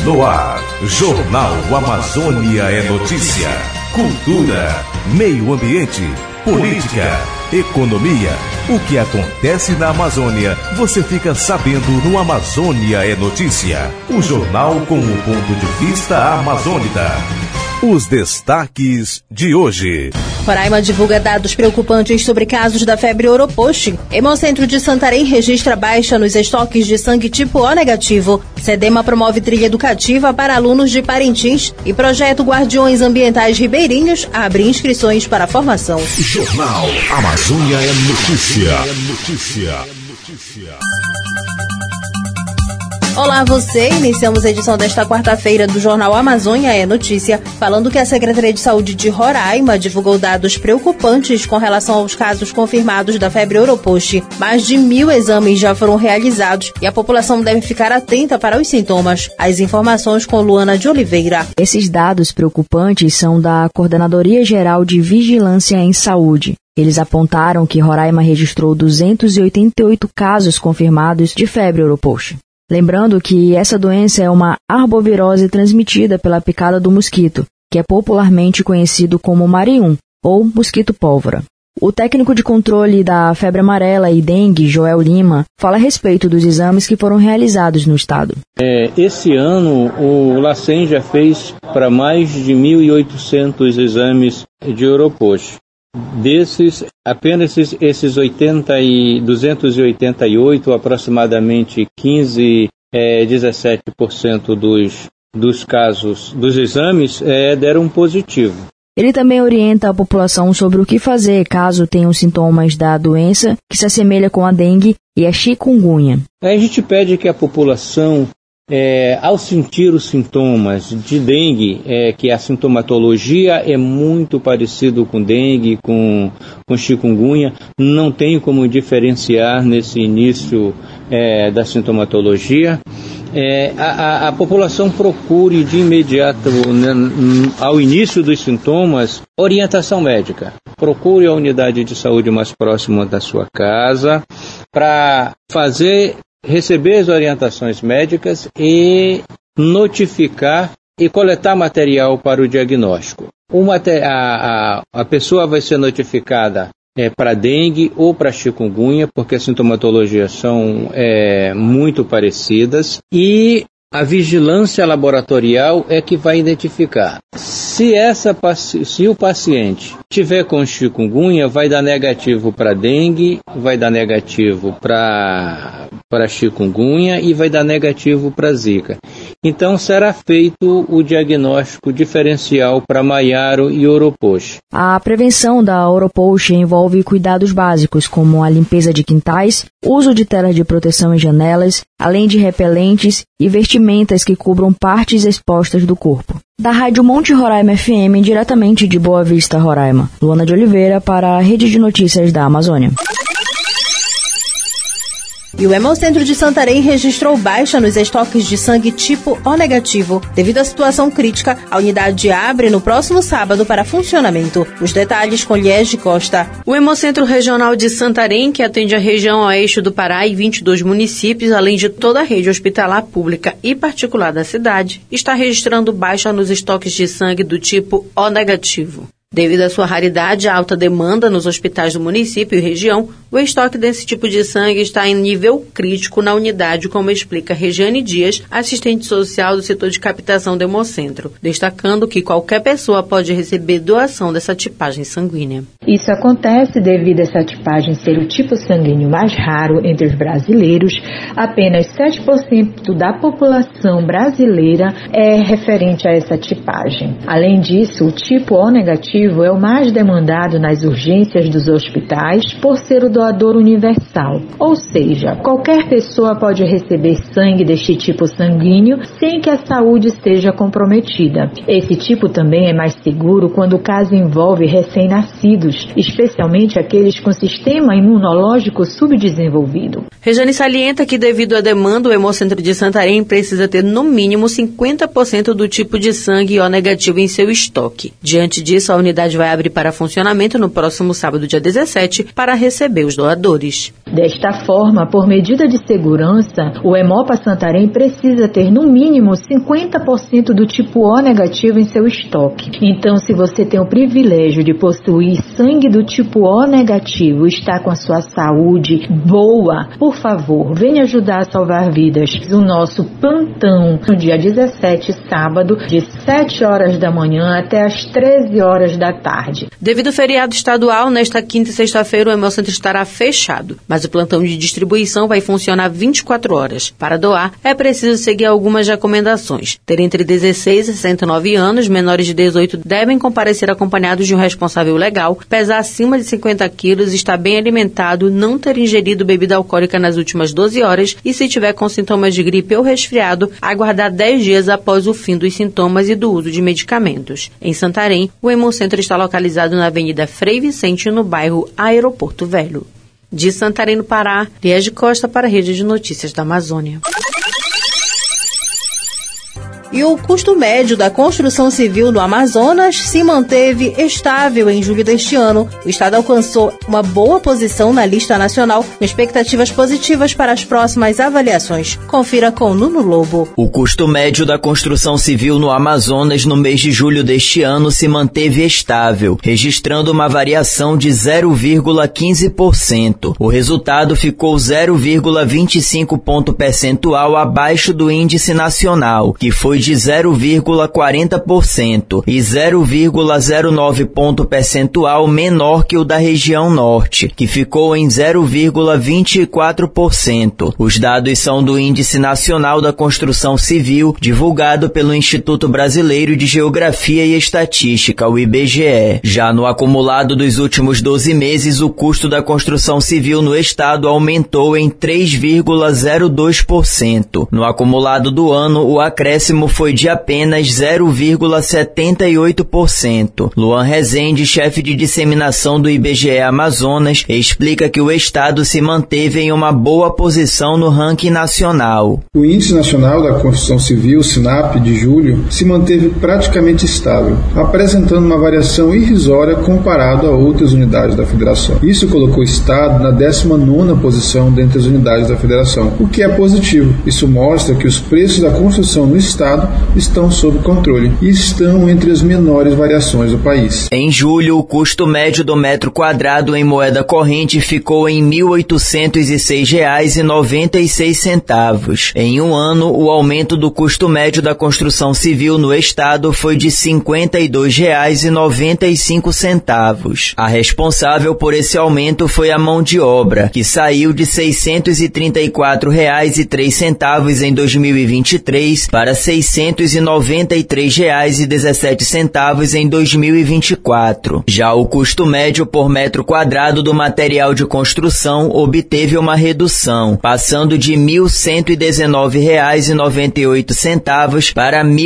No ar, Jornal Amazônia é notícia. Cultura, meio ambiente, política, economia. O que acontece na Amazônia, você fica sabendo no Amazônia é Notícia. O jornal com o ponto de vista amazônida. Os destaques de hoje. Roraima divulga dados preocupantes sobre casos da febre Oroposte. Hemocentro de Santarém registra baixa nos estoques de sangue tipo O negativo. Cedema promove trilha educativa para alunos de Parintins. E projeto Guardiões Ambientais Ribeirinhos abre inscrições para a formação. Jornal Amazônia é Notícia. Olá você, iniciamos a edição desta quarta-feira do Jornal Amazônia é Notícia, falando que a Secretaria de Saúde de Roraima divulgou dados preocupantes com relação aos casos confirmados da febre Oroposte. Mais de 1.000 exames já foram realizados e a população deve ficar atenta para os sintomas. As informações com Luana de Oliveira. Esses dados preocupantes são da Coordenadoria Geral de Vigilância em Saúde. Eles apontaram que Roraima registrou 288 casos confirmados de febre Oroposte. Lembrando que essa doença é uma arbovirose transmitida pela picada do mosquito, que é popularmente conhecido como marium, ou mosquito-pólvora. O técnico de controle da febre amarela e dengue, Joel Lima, fala a respeito dos exames que foram realizados no estado. Esse ano, o LACEN já fez para mais de 1.800 exames de Oroposte. Desses, apenas esses 288, aproximadamente 17% dos casos, dos exames, deram positivo. Ele também orienta a população sobre o que fazer caso tenham sintomas da doença que se assemelha com a dengue e a chikungunya. A gente pede que a população, ao sentir os sintomas de dengue, que a sintomatologia é muito parecido com dengue, com chikungunya, não tem como diferenciar nesse início da sintomatologia. A população procure de imediato, ao início dos sintomas, orientação médica. Procure a unidade de saúde mais próxima da sua casa para receber as orientações médicas e notificar e coletar material para o diagnóstico. A pessoa vai ser notificada para dengue ou para chikungunya, porque as sintomatologias são muito parecidas, e a vigilância laboratorial é que vai identificar. Se o paciente tiver com chikungunya, vai dar negativo para dengue, vai dar negativo para chikungunya e vai dar negativo para zika. Então será feito o diagnóstico diferencial para maiaro e Oroposte. A prevenção da Oroposte envolve cuidados básicos, como a limpeza de quintais, uso de telas de proteção em janelas, além de repelentes e vestimentas que cubram partes expostas do corpo. Da Rádio Monte Roraima FM, diretamente de Boa Vista, Roraima. Luana de Oliveira para a Rede de Notícias da Amazônia. E o Hemocentro de Santarém registrou baixa nos estoques de sangue tipo O negativo. Devido à situação crítica, a unidade abre no próximo sábado para funcionamento. Os detalhes com Liege de Costa. O Hemocentro Regional de Santarém, que atende a região oeste do Pará e 22 municípios, além de toda a rede hospitalar pública e particular da cidade, está registrando baixa nos estoques de sangue do tipo O negativo. Devido à sua raridade e à alta demanda nos hospitais do município e região, o estoque desse tipo de sangue está em nível crítico na unidade, como explica Regiane Dias, assistente social do setor de captação do Hemocentro, destacando que qualquer pessoa pode receber doação dessa tipagem sanguínea. Isso acontece devido a essa tipagem ser o tipo sanguíneo mais raro entre os brasileiros. Apenas 7% da população brasileira é referente a essa tipagem. Além disso, o tipo O negativo é o mais demandado nas urgências dos hospitais por ser o doador universal, ou seja, qualquer pessoa pode receber sangue deste tipo sanguíneo sem que a saúde esteja comprometida. Esse tipo também é mais seguro quando o caso envolve recém-nascidos, especialmente aqueles com sistema imunológico subdesenvolvido. Regiane salienta que devido à demanda, o Hemocentro de Santarém precisa ter no mínimo 50% do tipo de sangue O negativo em seu estoque. Diante disso, a unidade vai abrir para funcionamento no próximo sábado, dia 17, para receber os doadores. Desta forma, por medida de segurança, o Hemopa Santarém precisa ter no mínimo 50% do tipo O negativo em seu estoque. Então, se você tem o privilégio de possuir sangue do tipo O negativo e está com a sua saúde boa, por favor, venha ajudar a salvar vidas. O nosso plantão no dia 17, sábado, de 7 horas da manhã até as 13 horas da tarde. Devido ao feriado estadual, nesta quinta e sexta-feira o Hemocentro estará fechado, mas o plantão de distribuição vai funcionar 24 horas. Para doar, é preciso seguir algumas recomendações. Ter entre 16 e 69 anos, menores de 18 devem comparecer acompanhados de um responsável legal, pesar acima de 50 quilos, estar bem alimentado, não ter ingerido bebida alcoólica nas últimas 12 horas e, se tiver com sintomas de gripe ou resfriado, aguardar 10 dias após o fim dos sintomas e do uso de medicamentos. Em Santarém, o Hemocentro está localizado na Avenida Frei Vicente, no bairro Aeroporto Velho. De Santarém, no Pará, Liege Costa para a Rede de Notícias da Amazônia. E o custo médio da construção civil no Amazonas se manteve estável em julho deste ano. O estado alcançou uma boa posição na lista nacional, com expectativas positivas para as próximas avaliações. Confira com Nuno Lobo. O custo médio da construção civil no Amazonas no mês de julho deste ano se manteve estável, registrando uma variação de 0,15%. O resultado ficou 0,25 ponto percentual abaixo do índice nacional, que foi de 0,40% e 0,09 ponto percentual menor que o da região norte, que ficou em 0,24%. Os dados são do Índice Nacional da Construção Civil, divulgado pelo Instituto Brasileiro de Geografia e Estatística, o IBGE. Já no acumulado dos últimos 12 meses, o custo da construção civil no estado aumentou em 3,02%. No acumulado do ano, o acréscimo foi de apenas 0,78%. Luan Rezende, chefe de disseminação do IBGE Amazonas, explica que o estado se manteve em uma boa posição no ranking nacional. O Índice Nacional da Construção Civil, SINAP, de julho, se manteve praticamente estável, apresentando uma variação irrisória comparado a outras unidades da Federação. Isso colocou o estado na 19ª posição dentre as unidades da Federação, o que é positivo. Isso mostra que os preços da construção no estado estão sob controle e estão entre as menores variações do país. Em julho, o custo médio do metro quadrado em moeda corrente ficou em R$ 1.806,96. Em um ano, o aumento do custo médio da construção civil no estado foi de R$ 52,95. A responsável por esse aumento foi a mão de obra, que saiu de R$ 634,03 em 2023 para R$ 693,17 em 2024. Já o custo médio por metro quadrado do material de construção obteve uma redução, passando de R$ 1.119,98 para R$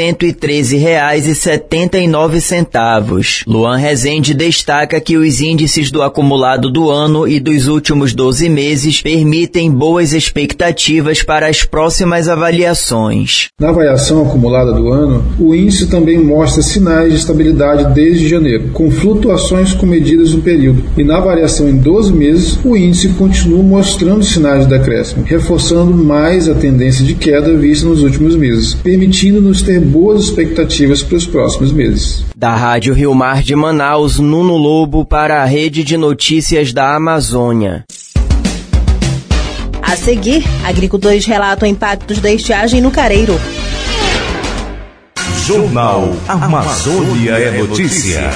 1.113,79. Luan Rezende destaca que os índices do acumulado do ano e dos últimos 12 meses permitem boas expectativas para as próximas avaliações. Na avaliação acumulada do ano, o índice também mostra sinais de estabilidade desde janeiro, com flutuações comedidas no período. E na variação em 12 meses, o índice continua mostrando sinais de decréscimo, reforçando mais a tendência de queda vista nos últimos meses, permitindo-nos ter boas expectativas para os próximos meses. Da Rádio Rio Mar de Manaus, Nuno Lobo para a Rede de Notícias da Amazônia. A seguir, agricultores relatam impactos da estiagem no Careiro. Jornal Amazônia é Notícia.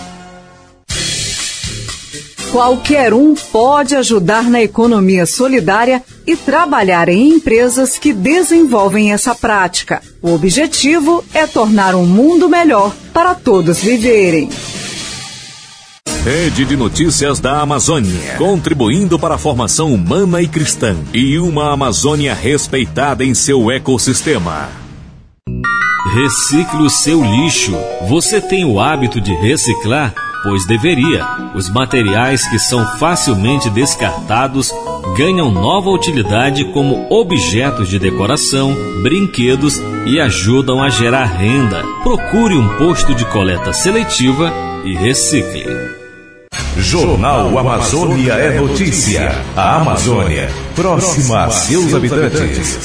Qualquer um pode ajudar na economia solidária e trabalhar em empresas que desenvolvem essa prática. O objetivo é tornar um mundo melhor para todos viverem. Rede de Notícias da Amazônia, contribuindo para a formação humana e cristã e uma Amazônia respeitada em seu ecossistema. Recicle o seu lixo. Você tem o hábito de reciclar? Pois deveria. Os materiais que são facilmente descartados ganham nova utilidade como objetos de decoração, brinquedos e ajudam a gerar renda. Procure um posto de coleta seletiva e recicle. Jornal Amazônia é notícia. A Amazônia, próxima a seus habitantes.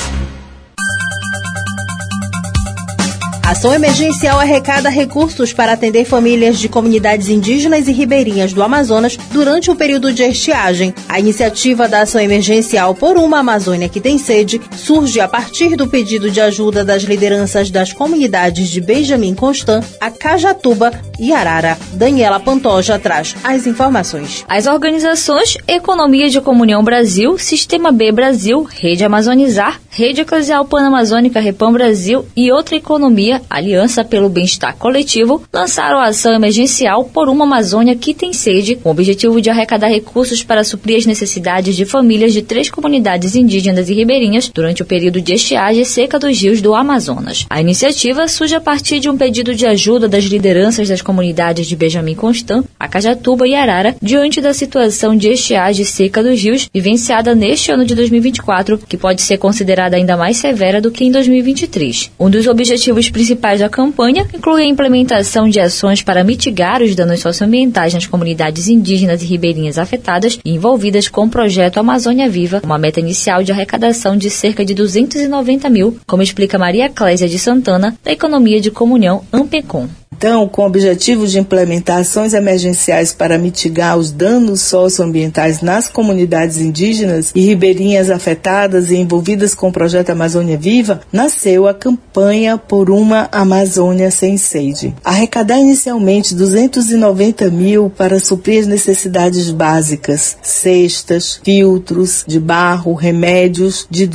Ação emergencial arrecada recursos para atender famílias de comunidades indígenas e ribeirinhas do Amazonas durante o período de estiagem. A iniciativa da Ação Emergencial por uma Amazônia que tem sede surge a partir do pedido de ajuda das lideranças das comunidades de Benjamin Constant, Acajatuba e Arara. Daniela Pantoja traz as informações. As organizações Economia de Comunhão Brasil, Sistema B Brasil, Rede Amazonizar, Rede Eclesial Pan-Amazônica Repam Brasil e Outra Economia, Aliança pelo Bem-Estar Coletivo, lançaram a ação emergencial por uma Amazônia que tem sede, com o objetivo de arrecadar recursos para suprir as necessidades de famílias de 3 comunidades indígenas e ribeirinhas durante o período de estiagem e seca dos rios do Amazonas. A iniciativa surge a partir de um pedido de ajuda das lideranças das comunidades de Benjamin Constant, Acajatuba e Arara, diante da situação de estiagem e seca dos rios vivenciada neste ano de 2024, que pode ser considerada ainda mais severa do que em 2023. Um dos objetivos principais da campanha inclui a implementação de ações para mitigar os danos socioambientais nas comunidades indígenas e ribeirinhas afetadas e envolvidas com o projeto Amazônia Viva, uma meta inicial de arrecadação de cerca de 290 mil, como explica Maria Clésia de Santana, da Economia de Comunhão Ampecom. Então, com o objetivo de implementar ações emergenciais para mitigar os danos socioambientais nas comunidades indígenas e ribeirinhas afetadas e envolvidas com o projeto Amazônia Viva, nasceu a campanha Por uma Amazônia Sem Sede. Arrecadar inicialmente 290 mil para suprir as necessidades básicas, cestas, filtros de barro, remédios de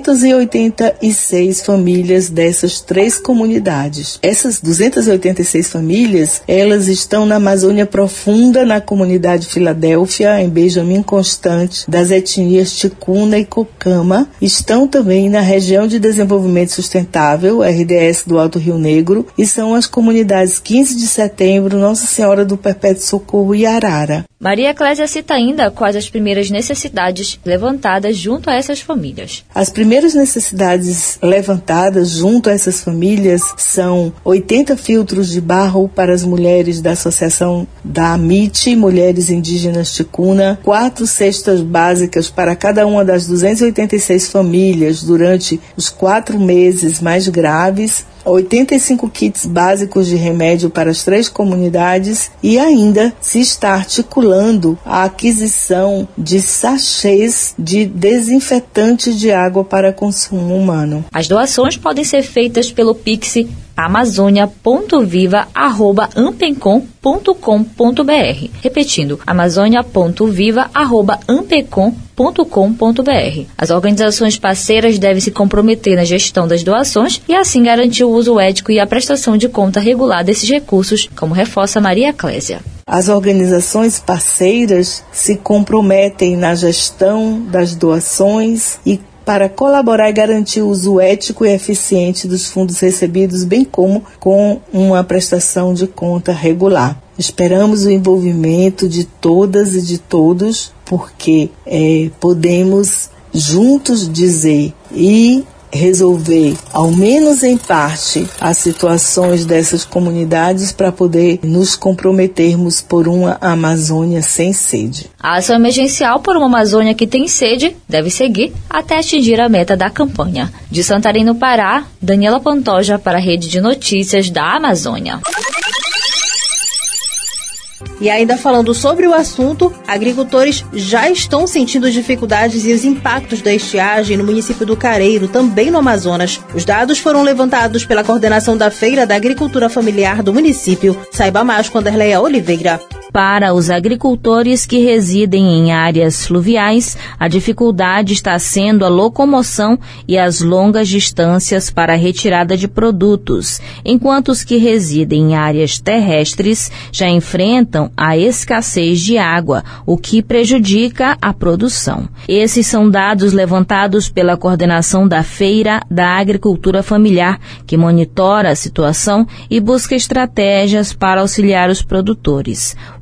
286 famílias dessas 3 comunidades. Essas 286 famílias, elas estão na Amazônia Profunda, na comunidade Filadélfia, em Benjamin Constant, das etnias Ticuna e Cocama. Estão também na região de desenvolvimento sustentável, RDS do Alto Rio Negro, e são as comunidades 15 de setembro, Nossa Senhora do Perpétuo Socorro e Arara. Maria Clésia cita ainda quais as primeiras necessidades levantadas junto a essas famílias. As primeiras necessidades levantadas junto a essas famílias são 80 filtros de barro para as mulheres da Associação da AMIT, Mulheres Indígenas Ticuna, 4 cestas básicas para cada uma das 286 famílias durante os 4 meses mais graves, 85 kits básicos de remédio para as 3 comunidades e ainda se está articulando a aquisição de sachês de desinfetante de água para consumo humano. As doações podem ser feitas pelo Pix amazonia.viva@ampencom.com.br. Repetindo, amazonia.viva@ampencom.com.br. As organizações parceiras devem se comprometer na gestão das doações e assim garantir o uso ético e a prestação de conta regular desses recursos, como reforça Maria Clésia. As organizações parceiras se comprometem na gestão das doações e para colaborar e garantir o uso ético e eficiente dos fundos recebidos, bem como com uma prestação de conta regular. Esperamos o envolvimento de todas e de todos, porque podemos juntos dizer e resolver, ao menos em parte, as situações dessas comunidades para poder nos comprometermos por uma Amazônia sem sede. A ação emergencial por uma Amazônia que tem sede deve seguir até atingir a meta da campanha. De Santarém, no Pará, Daniela Pantoja para a Rede de Notícias da Amazônia. E ainda falando sobre o assunto, agricultores já estão sentindo dificuldades e os impactos da estiagem no município do Careiro, também no Amazonas. Os dados foram levantados pela coordenação da Feira da Agricultura Familiar do município. Saiba mais com Anderleia Oliveira. Para os agricultores que residem em áreas fluviais, a dificuldade está sendo a locomoção e as longas distâncias para a retirada de produtos, enquanto os que residem em áreas terrestres já enfrentam a escassez de água, o que prejudica a produção. Esses são dados levantados pela coordenação da Feira da Agricultura Familiar, que monitora a situação e busca estratégias para auxiliar os produtores.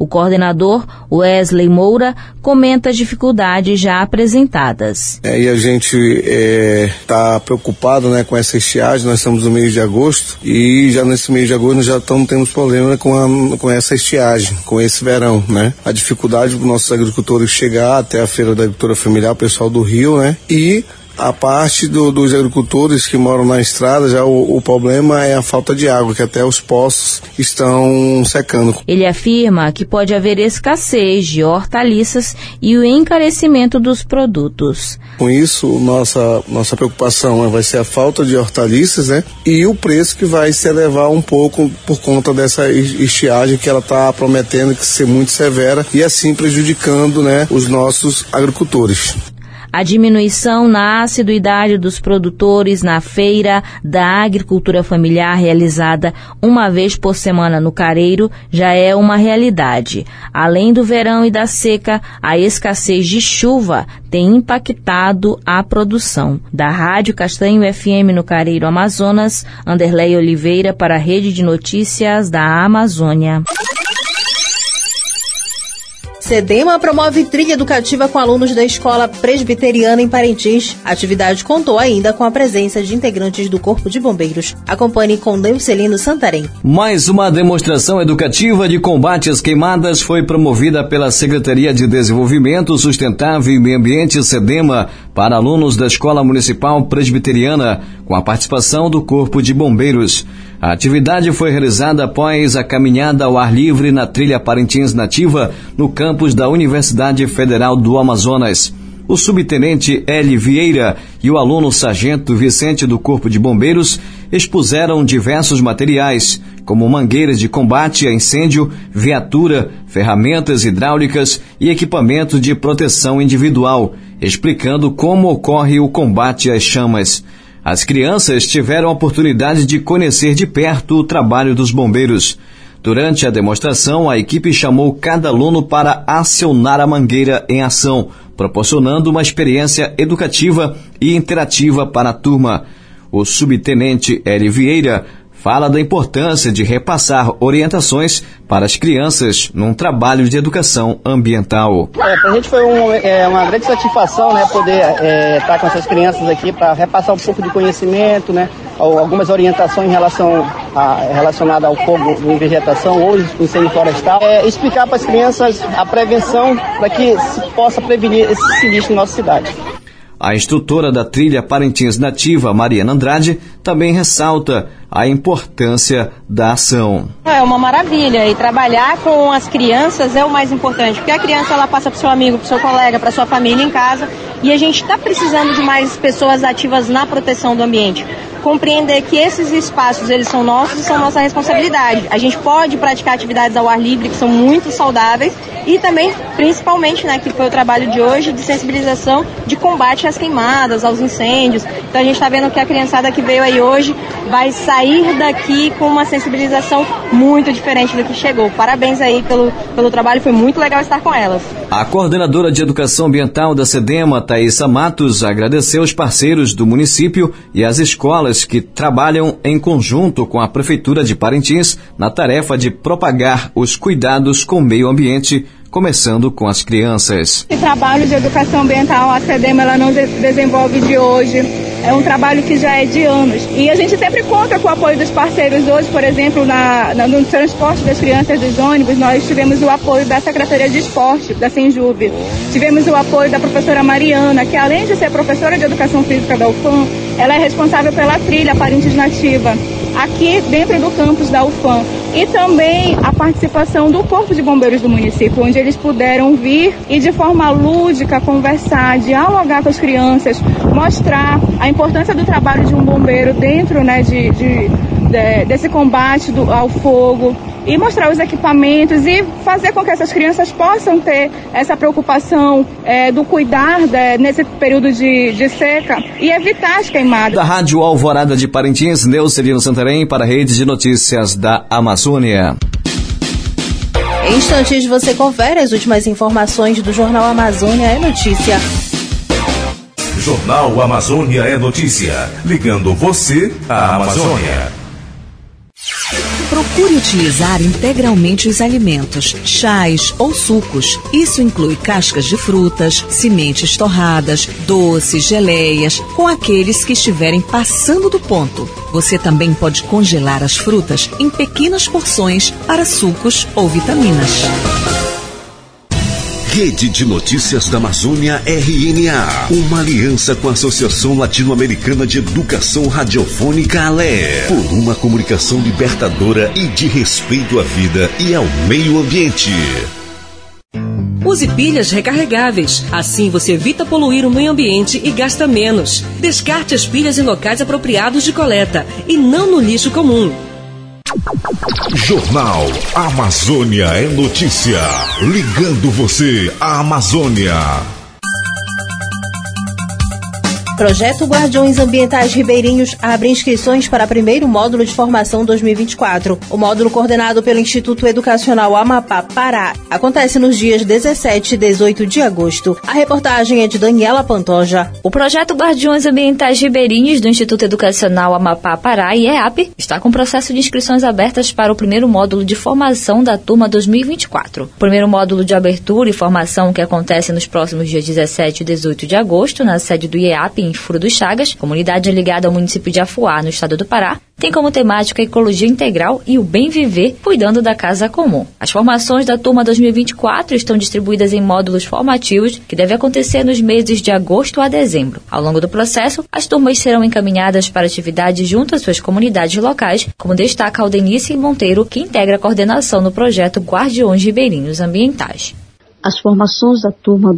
O coordenador, Wesley Moura, comenta as dificuldades já apresentadas. E a gente está preocupado, né, com essa estiagem. Nós estamos no mês de agosto e já nesse mês de agosto nós já temos problema com essa estiagem, com esse verão, né? A dificuldade para os nossos agricultores chegar até a Feira da Agricultura Familiar, o pessoal do Rio, né? E a parte dos agricultores que moram na estrada, já o problema é a falta de água, que até os poços estão secando. Ele afirma que pode haver escassez de hortaliças e o encarecimento dos produtos. Com isso, nossa preocupação vai ser a falta de hortaliças, né? E o preço que vai se elevar um pouco por conta dessa estiagem que ela está prometendo que ser muito severa e assim prejudicando, né, os nossos agricultores. A diminuição na assiduidade dos produtores na Feira da Agricultura Familiar, realizada uma vez por semana no Careiro, já é uma realidade. Além do verão e da seca, a escassez de chuva tem impactado a produção. Da Rádio Castanho FM no Careiro, Amazonas, Anderlei Oliveira para a Rede de Notícias da Amazônia. SEDEMA promove trilha educativa com alunos da Escola Presbiteriana em Parintins. A atividade contou ainda com a presença de integrantes do Corpo de Bombeiros. Acompanhe com Neucelino Santarém. Mais uma demonstração educativa de combate às queimadas foi promovida pela Secretaria de Desenvolvimento Sustentável e Meio Ambiente, SEDEMA, para alunos da Escola Municipal Presbiteriana, com a participação do Corpo de Bombeiros. A atividade foi realizada após a caminhada ao ar livre na trilha Parintins Nativa, no campus da Universidade Federal do Amazonas. O subtenente Eli Vieira e o aluno sargento Vicente do Corpo de Bombeiros expuseram diversos materiais, como mangueiras de combate a incêndio, viatura, ferramentas hidráulicas e equipamento de proteção individual, explicando como ocorre o combate às chamas. As crianças tiveram a oportunidade de conhecer de perto o trabalho dos bombeiros. Durante a demonstração, a equipe chamou cada aluno para acionar a mangueira em ação, proporcionando uma experiência educativa e interativa para a turma. O subtenente Eli Vieira fala da importância de repassar orientações para as crianças num trabalho de educação ambiental. Para a gente foi uma grande satisfação, né, poder estar com essas crianças aqui para repassar um pouco de conhecimento, né, algumas orientações relacionadas ao fogo em vegetação ou incêndio florestal. Explicar para as crianças a prevenção para que se possa prevenir esse sinistro na nossa cidade. A instrutora da trilha Parintins Nativa, Mariana Andrade, também ressalta a importância da ação. É uma maravilha, e trabalhar com as crianças é o mais importante, porque a criança ela passa para o seu amigo, para o seu colega, para a sua família em casa, e a gente está precisando de mais pessoas ativas na proteção do ambiente. Compreender que esses espaços, eles são nossos e são nossa responsabilidade. A gente pode praticar atividades ao ar livre que são muito saudáveis e também, principalmente, né, que foi o trabalho de hoje, de sensibilização de combate às queimadas, aos incêndios. Então a gente está vendo que a criançada que veio aí hoje vai sair daqui com uma sensibilização muito diferente do que chegou. Parabéns aí pelo trabalho, foi muito legal estar com elas. A coordenadora de Educação Ambiental da SEDEMA, Thaisa Matos, agradeceu os parceiros do município e as escolas que trabalham em conjunto com a Prefeitura de Parintins na tarefa de propagar os cuidados com o meio ambiente, começando com as crianças. Esse trabalho de educação ambiental, a SEDEMA, ela não desenvolve de hoje, é um trabalho que já é de anos. E a gente sempre conta com o apoio dos parceiros hoje, por exemplo, no transporte das crianças dos ônibus, nós tivemos o apoio da Secretaria de Esporte, da Senjub. Tivemos o apoio da professora Mariana, que além de ser professora de Educação Física da UFAM, ela é responsável pela trilha Parintins Nativa, aqui dentro do campus da UFAM. E também a participação do Corpo de Bombeiros do município, onde eles puderam vir e de forma lúdica conversar, dialogar com as crianças, mostrar a importância do trabalho de um bombeiro dentro, né, desse combate ao fogo, e mostrar os equipamentos e fazer com que essas crianças possam ter essa preocupação do cuidar nesse período de seca e evitar as queimadas. Da Rádio Alvorada de Parintins, Neucelino Santarém para a Rede de Notícias da Amazônia. Em instantes você confere as últimas informações do Jornal Amazônia é Notícia. Jornal Amazônia é Notícia, ligando você à Amazônia. Procure utilizar integralmente os alimentos, chás ou sucos. Isso inclui cascas de frutas, sementes torradas, doces, geleias, com aqueles que estiverem passando do ponto. Você também pode congelar as frutas em pequenas porções para sucos ou vitaminas. Rede de Notícias da Amazônia RNA, uma aliança com a Associação Latino-Americana de Educação Radiofônica ALE, por uma comunicação libertadora e de respeito à vida e ao meio ambiente. Use pilhas recarregáveis, assim você evita poluir o meio ambiente e gasta menos. Descarte as pilhas em locais apropriados de coleta e não no lixo comum. Jornal Amazônia é Notícia. Ligando você à Amazônia. Projeto Guardiões Ambientais Ribeirinhos abre inscrições para primeiro módulo de formação 2024. O módulo, coordenado pelo Instituto Educacional Amapá, Pará, acontece nos dias 17 e 18 de agosto. A reportagem é de Daniela Pantoja. O projeto Guardiões Ambientais Ribeirinhos do Instituto Educacional Amapá, Pará, IEAP, está com processo de inscrições abertas para o primeiro módulo de formação da turma 2024. O primeiro módulo de abertura e formação, que acontece nos próximos dias 17 e 18 de agosto, na sede do IEAP, em Furo dos Chagas, comunidade ligada ao município de Afuá, no estado do Pará, tem como temática a ecologia integral e o bem viver, cuidando da casa comum. As formações da turma 2024 estão distribuídas em módulos formativos que devem acontecer nos meses de agosto a dezembro. Ao longo do processo, as turmas serão encaminhadas para atividades junto às suas comunidades locais, como destaca Aldenice Monteiro, que integra a coordenação no projeto Guardiões Ribeirinhos Ambientais. As formações da turma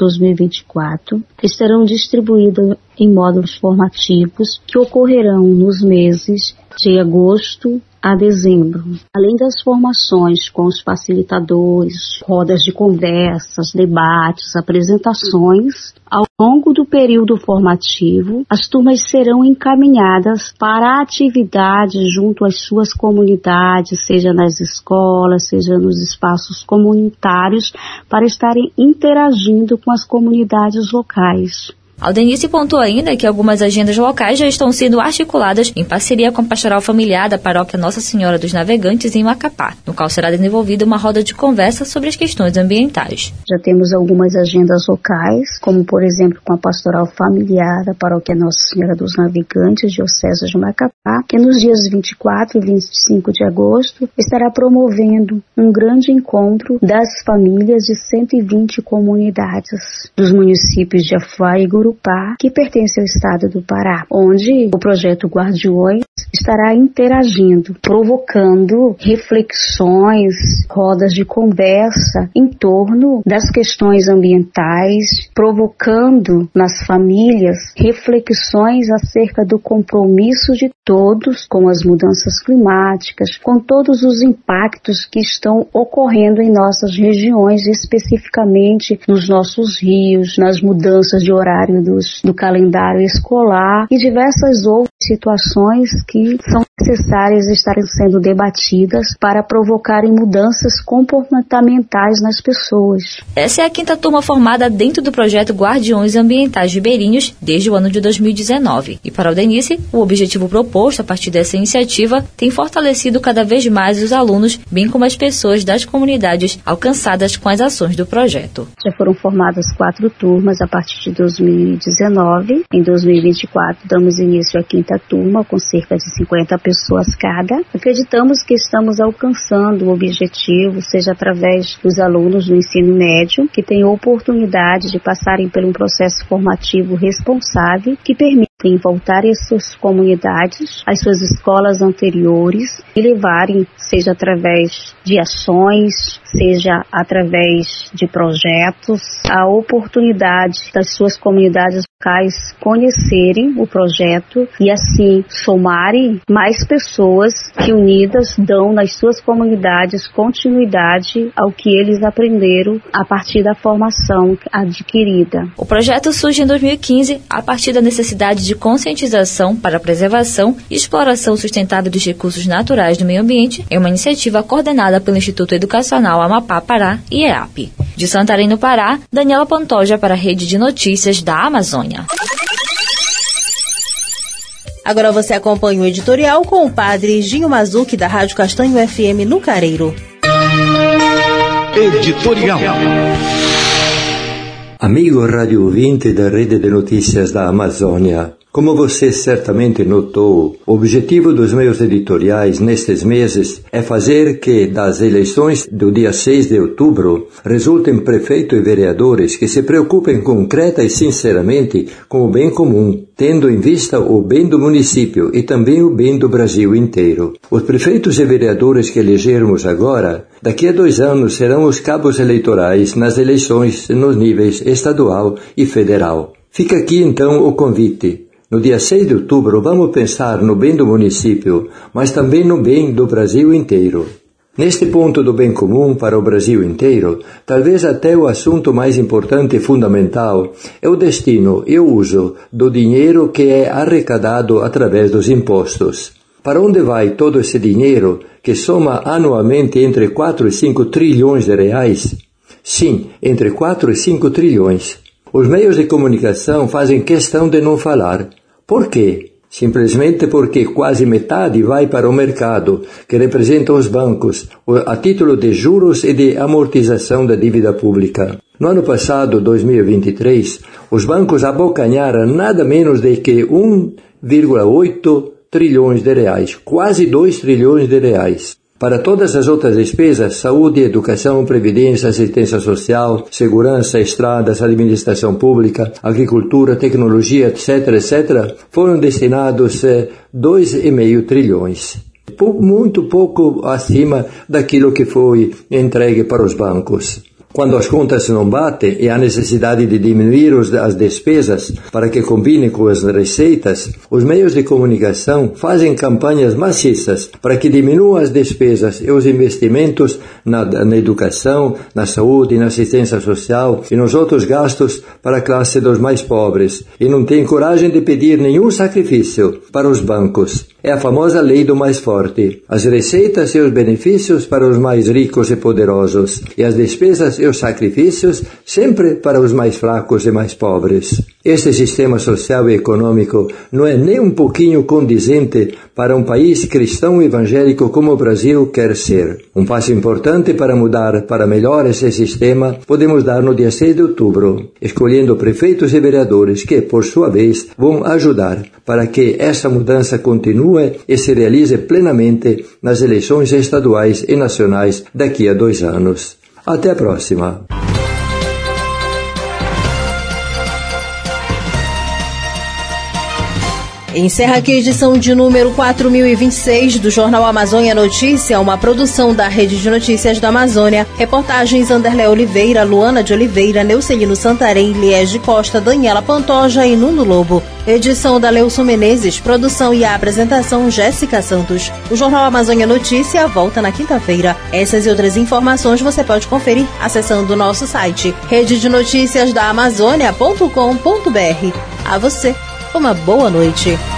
2024 estarão distribuídas em módulos formativos que ocorrerão nos meses de agosto a dezembro. Além das formações com os facilitadores, rodas de conversas, debates, apresentações, ao longo do período formativo, as turmas serão encaminhadas para atividades junto às suas comunidades, seja nas escolas, seja nos espaços comunitários, para estarem interagindo com as comunidades locais. Aldenice pontuou ainda que algumas agendas locais já estão sendo articuladas em parceria com a Pastoral Familiar da Paróquia Nossa Senhora dos Navegantes em Macapá, no qual será desenvolvida uma roda de conversa sobre as questões ambientais. Já temos algumas agendas locais, como por exemplo com a Pastoral Familiar da Paróquia Nossa Senhora dos Navegantes, Diocese de Macapá, que nos dias 24 e 25 de agosto estará promovendo um grande encontro das famílias de 120 comunidades dos municípios de Afuá e Gurupá, que pertence ao estado do Pará, onde o projeto Guardiões estará interagindo, provocando reflexões, rodas de conversa em torno das questões ambientais, provocando nas famílias reflexões acerca do compromisso de todos com as mudanças climáticas, com todos os impactos que estão ocorrendo em nossas regiões, especificamente nos nossos rios, nas mudanças de horário do calendário escolar e diversas outras situações que são necessárias estarem sendo debatidas para provocarem mudanças comportamentais nas pessoas. Essa é a quinta turma formada dentro do projeto Guardiões Ambientais Ribeirinhos desde o ano de 2019. E para Aldenice, o objetivo proposto a partir dessa iniciativa tem fortalecido cada vez mais os alunos, bem como as pessoas das comunidades alcançadas com as ações do projeto. Já foram formadas 4 turmas a partir de 2019. Em 2024, damos início à quinta turma, com cerca de 50 pessoas cada. Acreditamos que estamos alcançando o objetivo, seja através dos alunos do ensino médio, que têm oportunidade de passarem por um processo formativo responsável, que permitem voltarem às suas comunidades, às suas escolas anteriores e levarem, seja através de ações, seja através de projetos, a oportunidade das suas comunidades locais conhecerem o projeto e assim somarem mais pessoas que unidas dão nas suas comunidades continuidade ao que eles aprenderam a partir da formação adquirida. O projeto surge em 2015 a partir da necessidade de conscientização para a preservação e exploração sustentável dos recursos naturais do meio ambiente, em uma iniciativa coordenada pelo Instituto Educacional Amapá, Pará, IEAP. De Santarém, no Pará, Daniela Pantoja para a Rede de Notícias da Amazônia. Agora você acompanha o editorial com o padre Ginho Mazuki, da Rádio Castanho FM no Careiro. Editorial. Amigo rádio ouvinte da Rede de Notícias da Amazônia, como você certamente notou, o objetivo dos meus editoriais nestes meses é fazer que das eleições do dia 6 de outubro resultem prefeitos e vereadores que se preocupem concreta e sinceramente com o bem comum, tendo em vista o bem do município e também o bem do Brasil inteiro. Os prefeitos e vereadores que elegermos agora, daqui a 2 anos serão os cabos eleitorais nas eleições nos níveis estadual e federal. Fica aqui então o convite. No dia 6 de outubro vamos pensar no bem do município, mas também no bem do Brasil inteiro. Neste ponto do bem comum para o Brasil inteiro, talvez até o assunto mais importante e fundamental é o destino e o uso do dinheiro que é arrecadado através dos impostos. Para onde vai todo esse dinheiro que soma anualmente entre 4 e 5 trilhões de reais? Sim, entre 4 e 5 trilhões. Os meios de comunicação fazem questão de não falar. Por quê? Simplesmente porque quase metade vai para o mercado, que representa os bancos, a título de juros e de amortização da dívida pública. No ano passado, 2023, os bancos abocanharam nada menos de que 1,8 trilhões de reais, quase 2 trilhões de reais. Para todas as outras despesas, saúde, educação, previdência, assistência social, segurança, estradas, administração pública, agricultura, tecnologia, etc., foram destinados 2,5 trilhões. Muito pouco acima daquilo que foi entregue para os bancos. Quando as contas não batem e há necessidade de diminuir as despesas para que combinem com as receitas, os meios de comunicação fazem campanhas maciças para que diminuam as despesas e os investimentos na educação, na saúde, na assistência social e nos outros gastos para a classe dos mais pobres, e não têm coragem de pedir nenhum sacrifício para os bancos. É a famosa lei do mais forte. As receitas e os benefícios para os mais ricos e poderosos, e as despesas e os sacrifícios sempre para os mais fracos e mais pobres. Este sistema social e econômico não é nem um pouquinho condizente para um país cristão evangélico como o Brasil quer ser. Um passo importante para mudar para melhor esse sistema podemos dar no dia 6 de outubro, escolhendo prefeitos e vereadores que, por sua vez, vão ajudar para que essa mudança continue e se realize plenamente nas eleições estaduais e nacionais daqui a 2 anos. Até a próxima. Encerra aqui a edição de número 4026 do Jornal Amazônia Notícia, uma produção da Rede de Notícias da Amazônia. Reportagens: Anderlé Oliveira, Luana de Oliveira, Neucelino Santarém, Liege Costa, Daniela Pantoja e Nuno Lobo. Edição da Leuson Menezes, produção e apresentação Jéssica Santos. O Jornal Amazônia Notícia volta na quinta-feira. Essas e outras informações você pode conferir acessando o nosso site rededenoticiasdaamazônia.com.br. A você, uma boa noite.